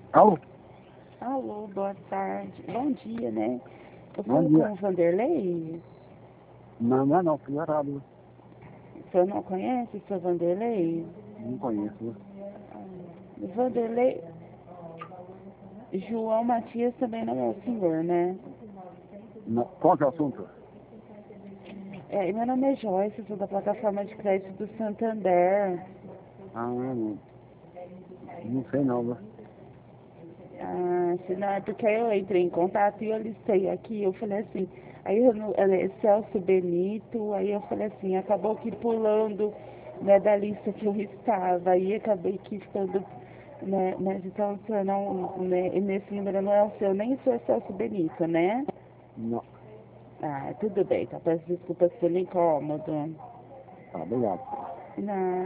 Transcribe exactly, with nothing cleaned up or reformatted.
Alô? Alô, boa tarde. Bom dia, né? Eu Bom falo com dia. o Vanderlei. Não, não é não, fui errado. O senhor não conhece o senhor Vanderlei? Não conheço. Vanderlei, João Matias também não é o senhor, né? Não. Qual que é o assunto? É, meu nome é Joyce, sou da plataforma de crédito do Santander. Ah, não, não sei não, viu? Ah, se não, é porque aí eu entrei em contato e eu listei aqui, eu falei assim, aí eu, não- é, Celso Benito, aí eu falei assim, acabou que pulando, né, da lista que eu estava, aí acabei que ficando, né, né, então o senhor não, né, nesse número não é o seu, nem o senhor Celso Benito, né? Não. Ah, tudo bem, tá, peço desculpas pelo incômodo. Tá, obrigado. Não.